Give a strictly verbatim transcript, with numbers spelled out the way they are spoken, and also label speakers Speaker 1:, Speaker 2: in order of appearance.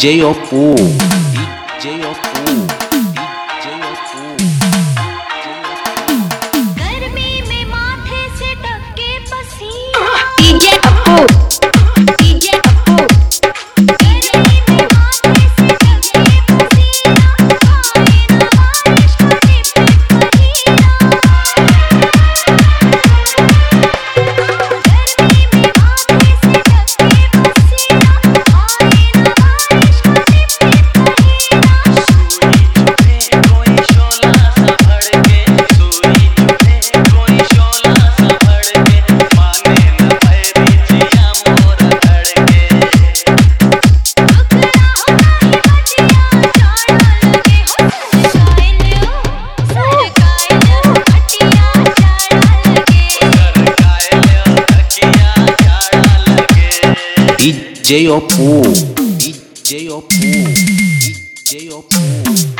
Speaker 1: J Opu, J Opu, J Opu।
Speaker 2: गर्मी में माथे से टपके पसीना, डीजे अपू, डीजे अपू। गर्मी में माथे से टपके पसीना, आए ना बारिश का टिप टिप महीना। गर्मी में माथे से टपके पसीना, आए ना बारिश का टिप टिप महीना।
Speaker 1: J Opu, J Opu, J Opu।